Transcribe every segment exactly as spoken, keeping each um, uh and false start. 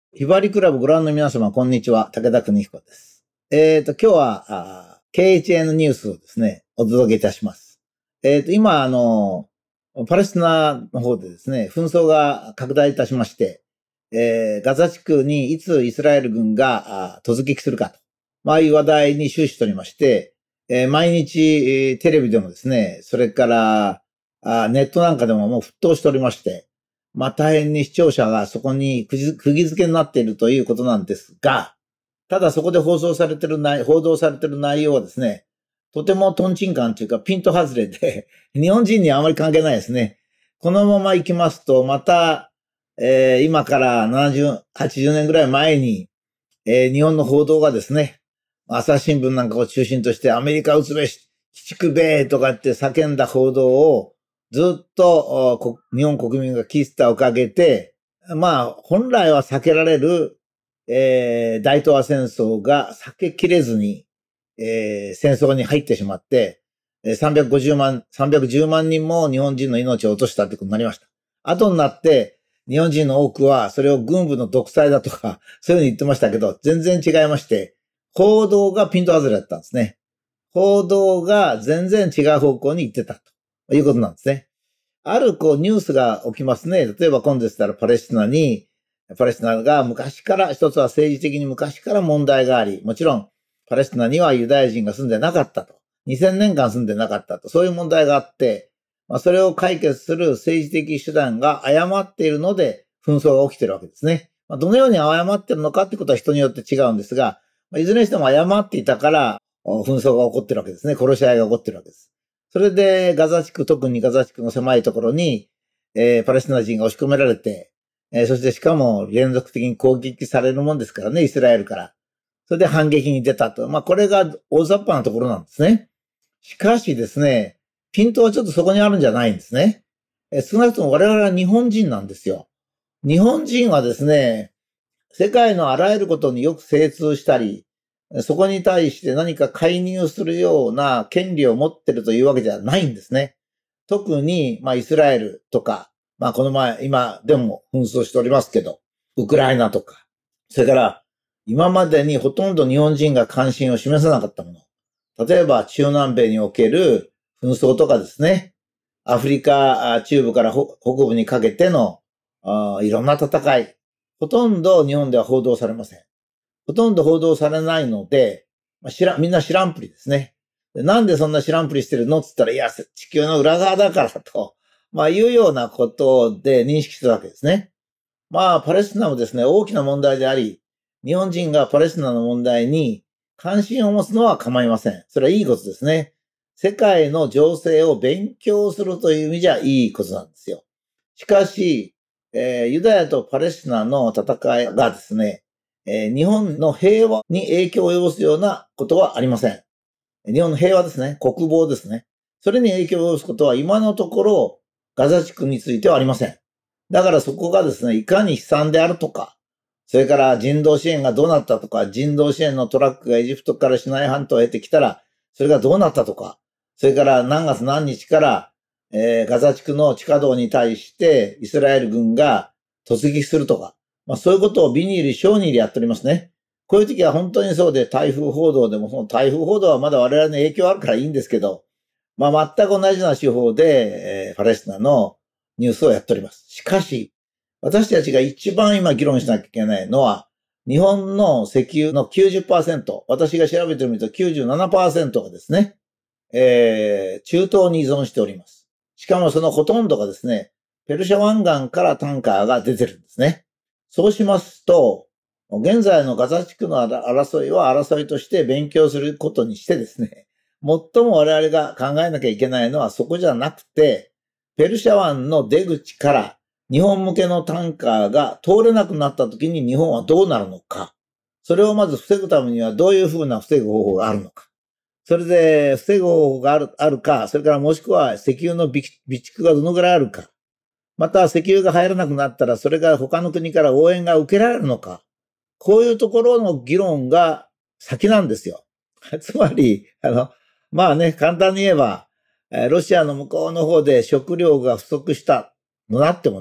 ひばりクラブご覧の皆様、こんにちは。武田邦彦です。えっ、と、今日は、あ ケーエイチエヌ ニュースをですね、お届けいたします。えっ、と、今、あの、パレスチナの方でですね、紛争が拡大いたしまして、えー、ガザ地区にいつイスラエル軍が突撃するかと、まあいう話題に終始しておりまして、えー、毎日、えー、テレビでもですね、それからあネットなんかでももう沸騰しておりまして、まあ大変に視聴者がそこに釘付けになっているということなんですが、ただそこで放送されている内、報道されている内容はですね、とてもトンチンカンというかピント外れで、日本人にはあまり関係ないですね。このまま行きますと、また、えー、今からななじゅう、はちじゅうねんぐらい前に、えー、日本の報道がですね、朝日新聞なんかを中心としてアメリカ撃つべし、鬼畜米とかって叫んだ報道をずっと日本国民が聞いてたおかげで、まあ本来は避けられる、えー、大東亜戦争が避けきれずに、えー、戦争に入ってしまって、さんびゃくごじゅうまん、さんびゃくじゅうまんにんも日本人の命を落としたってことになりました。後になって、日本人の多くはそれを軍部の独裁だとか、そういうふうに言ってましたけど、全然違いまして、報道がピント外れだったんですね。報道が全然違う方向に行ってたということなんですね。あるこうニュースが起きますね。例えば今度でしたらパレスチナに、パレスチナが昔から、一つは政治的に昔から問題があり、もちろんパレスチナにはユダヤ人が住んでなかったと。にせんねんかん住んでなかったと。そういう問題があって、まあ、それを解決する政治的手段が誤っているので、紛争が起きているわけですね。まあ、どのように誤っているのかってことは人によって違うんですが、まあ、いずれにしても誤っていたから、紛争が起こっているわけですね。殺し合いが起こっているわけです。それでガザ地区、特にガザ地区の狭いところに、えー、パレスチナ人が押し込められて、えー、そしてしかも連続的に攻撃されるもんですからね、イスラエルから。それで反撃に出たと。まあ、これが大雑把なところなんですね。しかしですね、ピントはちょっとそこにあるんじゃないんですね。えー、少なくとも我々は日本人なんですよ。日本人はですね、世界のあらゆることによく精通したり、そこに対して何か介入するような権利を持っているというわけじゃないんですね。特に、まあ、イスラエルとか、まあ、この前、今でも紛争しておりますけど、ウクライナとか、それから、今までにほとんど日本人が関心を示さなかったもの。例えば、中南米における紛争とかですね、アフリカ中部から北部にかけてのいろんな戦い、ほとんど日本では報道されません。ほとんど報道されないので、まあ、知らみんな知らんぷりですね。でなんでそんな知らんぷりしてるのって言ったら、いや、地球の裏側だからと、まあ、いうようなことで認識するわけですね。まあ、パレスチナもですね、大きな問題であり、日本人がパレスチナの問題に関心を持つのは構いません。それはいいことですね。世界の情勢を勉強するという意味じゃいいことなんですよ。しかし、えー、ユダヤとパレスチナの戦いがですね、えー、日本の平和に影響を及ぼすようなことはありません。日本の平和ですね。国防ですね。それに影響を及ぼすことは今のところガザ地区についてはありません。だからそこがですね、いかに悲惨であるとか、それから人道支援がどうなったとか、人道支援のトラックがエジプトからシナイ半島へてきたら、それがどうなったとか、それから何月何日から、えー、ガザ地区の地下道に対してイスラエル軍が突撃するとか、まあそういうことをビニール、小ニールやっておりますね。こういう時は本当にそうで、台風報道でも、その台風報道はまだ我々の影響あるからいいんですけど、まあ全く同じような手法で、えー、パレスチナのニュースをやっております。しかし、私たちが一番今議論しなきゃいけないのは、日本の石油の きゅうじゅっパーセント、私が調べてみると きゅうじゅうななパーセント がですね、えー、中東に依存しております。しかもそのほとんどがですね、ペルシャ湾岸からタンカーが出てるんですね。そうしますと、現在のガザ地区の争いは争いとして勉強することにしてですね、最も我々が考えなきゃいけないのはそこじゃなくて、ペルシャ湾の出口から日本向けのタンカーが通れなくなった時に日本はどうなるのか。それをまず防ぐためにはどういうふうな防ぐ方法があるのか。それで防ぐ方法がある、あるか、それからもしくは石油の備蓄がどのぐらいあるか。また石油が入らなくなったらそれが他の国から応援が受けられるのか。こういうところの議論が先なんですよ。つまり、あの、まあね、簡単に言えば、ロシアの向こうの方で食料が不足したのなってもね、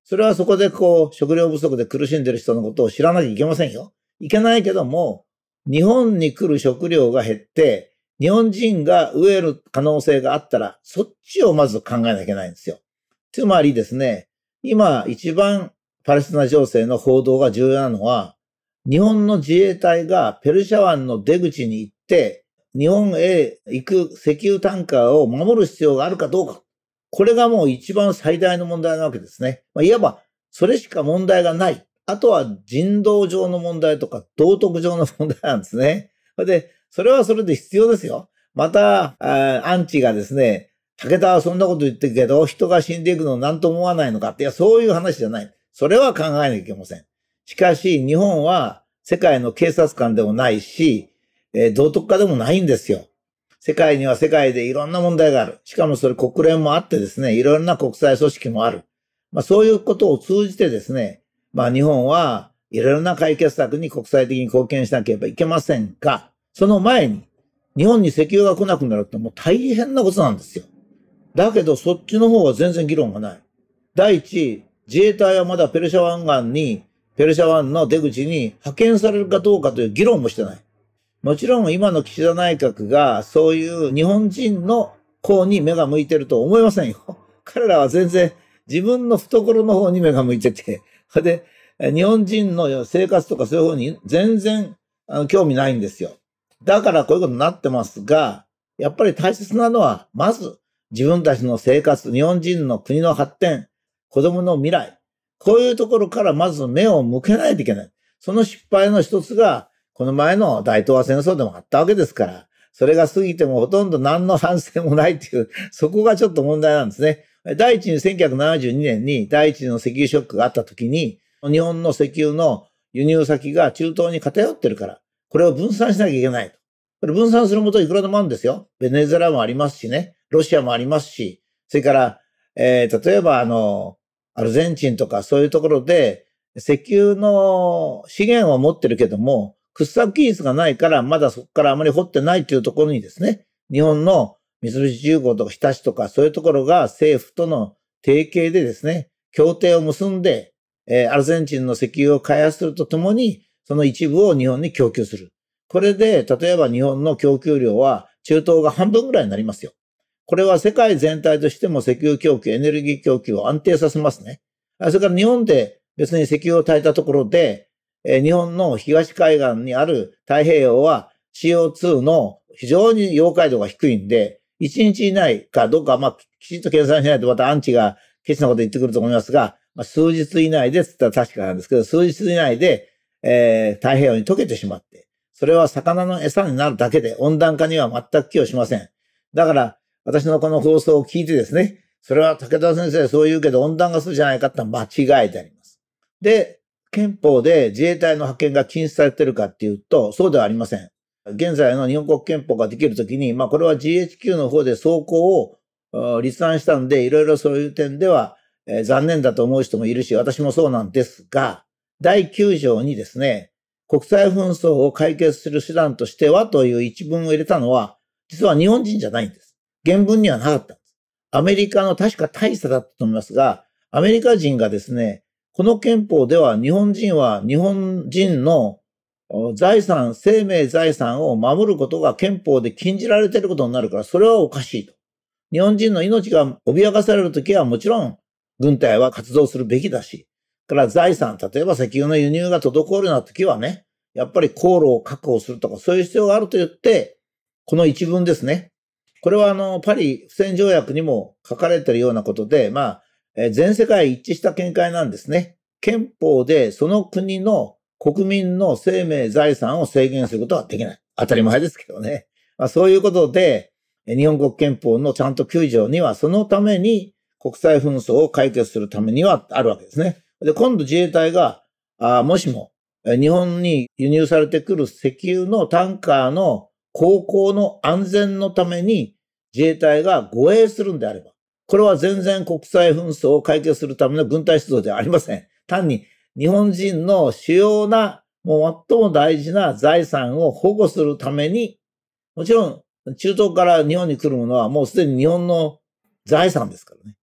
それはそこでこう、食料不足で苦しんでる人のことを知らなきゃいけませんよ。いけないけども、日本に来る食料が減って、日本人が飢える可能性があったら、そっちをまず考えなきゃいけないんですよ。つまりですね、今一番パレスチナ情勢の報道が重要なのは、日本の自衛隊がペルシャ湾の出口に行って、日本へ行く石油タンカーを守る必要があるかどうか。これがもう一番最大の問題なわけですね。まあ、いわば、それしか問題がない。あとは人道上の問題とか道徳上の問題なんですね。で、それはそれで必要ですよ。また、アンチがですね、武田はそんなこと言ってるけど、人が死んでいくのを何とも思わないのかって、いや、そういう話じゃない。それは考えなきゃいけません。しかし、日本は世界の警察官でもないし、えー、道徳家でもないんですよ。世界には世界でいろんな問題がある。しかもそれ国連もあってですね、いろんな国際組織もある。まあそういうことを通じてですね、まあ日本はいろいろな解決策に国際的に貢献しなければいけませんが、その前に日本に石油が来なくなるってもう大変なことなんですよ。だけどそっちの方は全然議論がない。第一、自衛隊はまだペルシャ湾岸に、ペルシャ湾の出口に派遣されるかどうかという議論もしてない。もちろん今の岸田内閣がそういう日本人の方に目が向いてると思いませんよ。彼らは全然自分の懐の方に目が向いてて、で、日本人の生活とかそういう方に全然興味ないんですよ。だからこういうことになってますが、やっぱり大切なのは、まず自分たちの生活、日本人の国の発展、子供の未来、こういうところからまず目を向けないといけない。その失敗の一つが、この前の大東亜戦争でもあったわけですから、それが過ぎてもほとんど何の反省もないっていう、そこがちょっと問題なんですね。第一にせんきゅうひゃくななじゅうにねんに第一次の石油ショックがあった時に、日本の石油の輸入先が中東に偏ってるから、これを分散しなきゃいけないと。これ分散するもといくらでもあるんですよ。ベネズエラもありますしね、ロシアもありますし、それから、えー、例えばあの、アルゼンチンとかそういうところで、石油の資源を持ってるけども、掘削技術がないから、まだそこからあまり掘ってないというところにですね、日本の三菱重工とか日立とかそういうところが政府との提携でですね、協定を結んで、えー、アルゼンチンの石油を開発するとともに、その一部を日本に供給する。これで、例えば日本の供給量は中東が半分ぐらいになりますよ。これは世界全体としても石油供給、エネルギー供給を安定させますね。それから日本で別に石油を焚いたところで、日本の東海岸にある太平洋は シーオーツー の非常に溶解度が低いんで、いちにち以内かどうか、まあ、きちんと計算しないとまたアンチがケチなこと言ってくると思いますが、まあ、数日以内でって言ったら確かなんですけど、数日以内で、えー、太平洋に溶けてしまって、それは魚の餌になるだけで温暖化には全く寄与しません。だから、私のこの放送を聞いてですね、それは武田先生そう言うけど温暖化するじゃないかって間違いであります。で、憲法で自衛隊の派遣が禁止されているかっていうと、そうではありません。現在の日本国憲法ができるときに、まあこれは ジーエイチキュー の方で走行を立案したんで、いろいろそういう点では、えー、残念だと思う人もいるし、私もそうなんですが、だいきゅう条にですね、国際紛争を解決する手段としてはという一文を入れたのは、実は日本人じゃないんです。原文にはなかったんです。アメリカの確か大佐だったと思いますが、アメリカ人がですね、この憲法では日本人は日本人の財産、生命財産を守ることが憲法で禁じられていることになるから、それはおかしいと。日本人の命が脅かされるときはもちろん軍隊は活動するべきだし、から財産、例えば石油の輸入が滞るようなときはね、やっぱり航路を確保するとかそういう必要があると言って、この一文ですね。これはあの、パリ不戦条約にも書かれているようなことで、まあ、全世界一致した見解なんですね。憲法でその国の国民の生命財産を制限することはできない。当たり前ですけどね。まあ、そういうことで、日本国憲法のちゃんときゅう条にはそのために国際紛争を解決するためにはあるわけですね。で、今度自衛隊が、あもしも日本に輸入されてくる石油のタンカーの航行の安全のために自衛隊が護衛するんであれば、これは全然国際紛争を解決するための軍隊出動ではありません。単に日本人の主要な、もう最も大事な財産を保護するために、もちろん中東から日本に来るものはもうすでに日本の財産ですからね。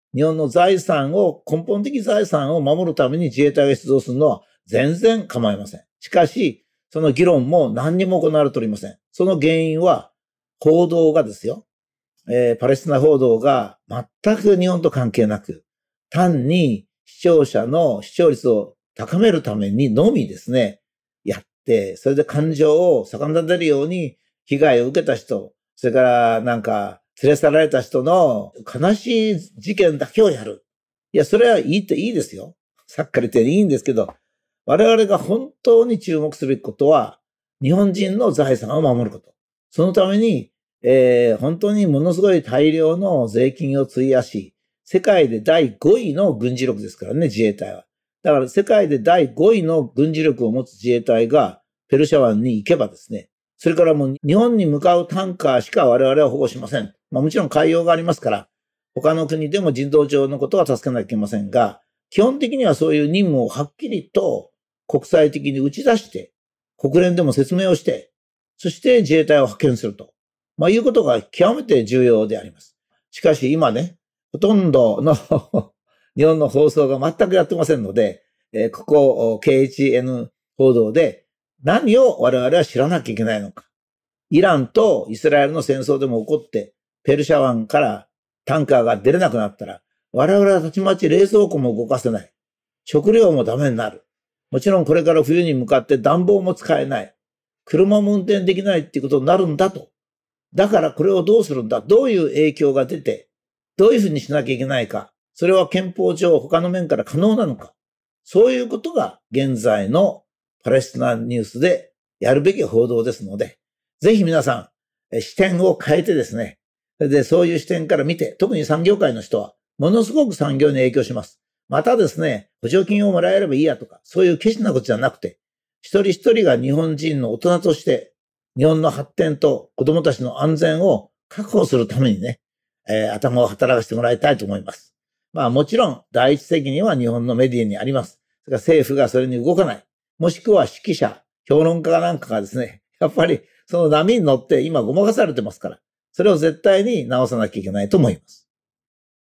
日本の財産を、根本的財産を守るために自衛隊が出動するのは全然構いません。しかし、その議論も何にも行われておりません。その原因は、報道がですよ、えー、パレスチナ報道が全く日本と関係なく、単に視聴者の視聴率を高めるためにのみですね、やって、それで感情を逆立てるように被害を受けた人、それからなんか連れ去られた人の悲しい事件だけをやる。いや、それはいいっていいですよ。さっきから言っていいんですけど、我々が本当に注目すべきことは、日本人の財産を守ること。そのために、えー、本当にものすごい大量の税金を費やし、世界でだいごいの軍事力ですからね、自衛隊は。だから世界でだいごいの軍事力を持つ自衛隊がペルシャ湾に行けばですね、それからもう日本に向かうタンカーしか我々は保護しません。まあもちろん海洋がありますから、他の国でも人道上のことは助けなきゃいけませんが、基本的にはそういう任務をはっきりと国際的に打ち出して、国連でも説明をして、そして自衛隊を派遣すると。まあいうことが極めて重要であります。しかし今ね、ほとんどの日本の放送が全くやってませんので、えー、ここ ケーエイチエヌ 報道で何を我々は知らなきゃいけないのか。イランとイスラエルの戦争でも起こって、ペルシャ湾からタンカーが出れなくなったら、我々はたちまち冷蔵庫も動かせない。食料もダメになる。もちろんこれから冬に向かって暖房も使えない。車も運転できないっていうことになるんだと。だからこれをどうするんだ。どういう影響が出て、どういうふうにしなきゃいけないか。それは憲法上他の面から可能なのか。そういうことが現在のパレスチナニュースでやるべき報道ですので、ぜひ皆さん視点を変えてですね、で、そういう視点から見て、特に産業界の人はものすごく産業に影響します。またですね、補助金をもらえればいいやとか、そういうケチなことじゃなくて、一人一人が日本人の大人として、日本の発展と子供たちの安全を確保するためにね、えー、頭を働かせてもらいたいと思います。まあもちろん第一責任は日本のメディアにあります。それから政府がそれに動かない。もしくは識者、評論家なんかがですね、やっぱりその波に乗って今ごまかされてますから、それを絶対に直さなきゃいけないと思います。